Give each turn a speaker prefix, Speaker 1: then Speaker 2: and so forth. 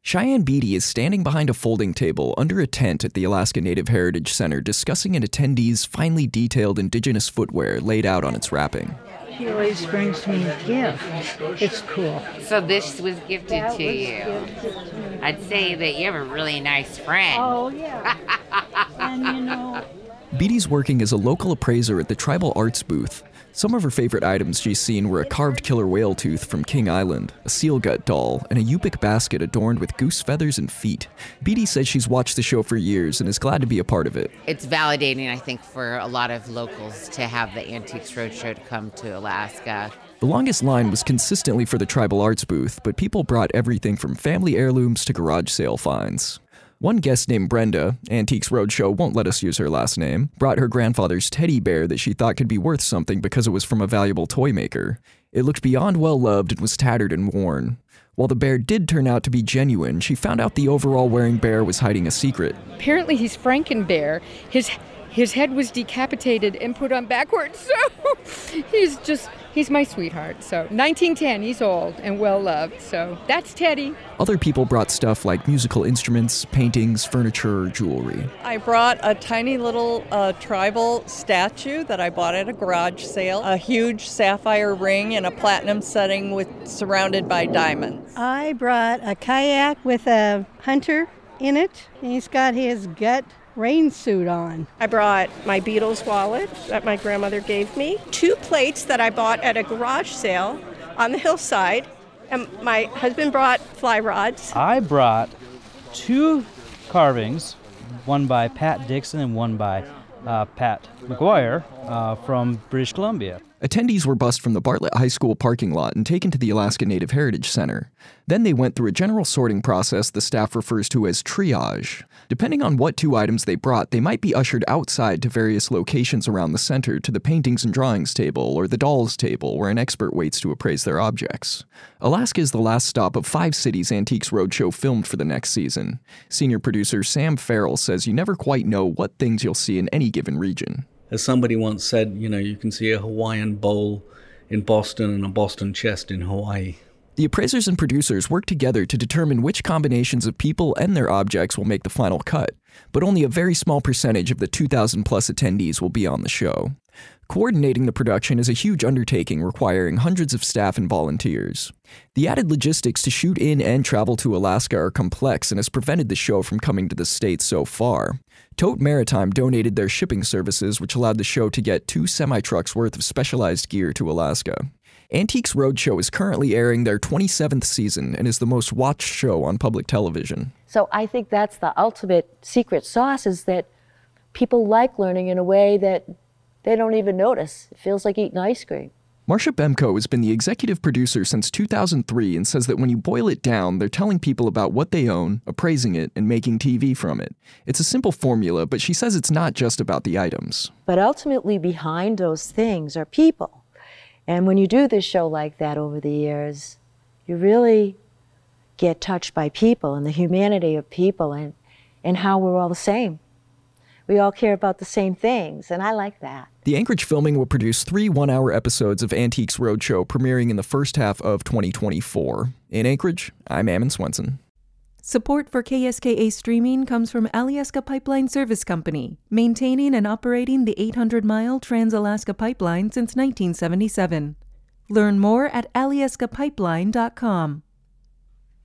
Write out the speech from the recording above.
Speaker 1: Cheyenne Beatty is standing behind a folding table under a tent at the Alaska Native Heritage Center discussing an attendee's finely detailed indigenous footwear laid out on its wrapping.
Speaker 2: He always brings me a gift. It's cool.
Speaker 3: So this was gifted to you. I'd say that you have a really nice friend.
Speaker 2: Oh, yeah. And
Speaker 1: Beatty's working as a local appraiser at the Tribal Arts booth. Some of her favorite items she's seen were a carved killer whale tooth from King Island, a seal gut doll, and a Yupik basket adorned with goose feathers and feet. Beatty says she's watched the show for years and is glad to be a part of it.
Speaker 3: It's validating, I think, for a lot of locals to have the Antiques Roadshow to come to Alaska.
Speaker 1: The longest line was consistently for the Tribal Arts booth, but people brought everything from family heirlooms to garage sale finds. One guest named Brenda, Antiques Roadshow won't let us use her last name, brought her grandfather's teddy bear that she thought could be worth something because it was from a valuable toy maker. It looked beyond well-loved and was tattered and worn. While the bear did turn out to be genuine, she found out the overall wearing bear was hiding a secret.
Speaker 4: Apparently he's Frankenbear. His head was decapitated and put on backwards, so he's my sweetheart. So 1910, he's old and well-loved, so that's Teddy.
Speaker 1: Other people brought stuff like musical instruments, paintings, furniture, or jewelry.
Speaker 5: I brought a tiny little tribal statue that I bought at a garage sale, a huge sapphire ring in a platinum setting surrounded by diamonds.
Speaker 6: I brought a kayak with a hunter in it, and he's got his gut rain suit on.
Speaker 7: I brought my Beatles wallet that my grandmother gave me, 2 plates that I bought at a garage sale on the hillside, and my husband brought fly rods.
Speaker 8: I brought 2 carvings, one by Pat Dixon and one by Pat McGuire from British Columbia.
Speaker 1: Attendees were bussed from the Bartlett High School parking lot and taken to the Alaska Native Heritage Center. Then they went through a general sorting process the staff refers to as triage. Depending on what 2 items they brought, they might be ushered outside to various locations around the center, to the paintings and drawings table or the dolls table, where an expert waits to appraise their objects. Alaska is the last stop of 5 cities Antiques Roadshow filmed for the next season. Senior producer Sam Farrell says you never quite know what things you'll see in any given region.
Speaker 9: As somebody once said, you can see a Hawaiian bowl in Boston and a Boston chest in Hawaii.
Speaker 1: The appraisers and producers work together to determine which combinations of people and their objects will make the final cut, but only a very small percentage of the 2,000 plus attendees will be on the show. Coordinating the production is a huge undertaking requiring hundreds of staff and volunteers. The added logistics to shoot in and travel to Alaska are complex and has prevented the show from coming to the States so far. Tote Maritime donated their shipping services, which allowed the show to get 2 semi-trucks worth of specialized gear to Alaska. Antiques Roadshow is currently airing their 27th season and is the most watched show on public television.
Speaker 10: So I think that's the ultimate secret sauce, is that people like learning in a way that they don't even notice. It feels like eating ice cream.
Speaker 1: Marcia Bemko has been the executive producer since 2003 and says that when you boil it down, they're telling people about what they own, appraising it, and making TV from it. It's a simple formula, but she says it's not just about the items.
Speaker 10: But ultimately behind those things are people. And when you do this show like that over the years, you really get touched by people and the humanity of people and how we're all the same. We all care about the same things, and I like that.
Speaker 1: The Anchorage filming will produce 3 one-hour episodes of Antiques Roadshow premiering in the first half of 2024. In Anchorage, I'm Ammon Swenson.
Speaker 11: Support for KSKA streaming comes from Alyeska Pipeline Service Company, maintaining and operating the 800-mile Trans-Alaska Pipeline since 1977. Learn more at alyeskapipeline.com.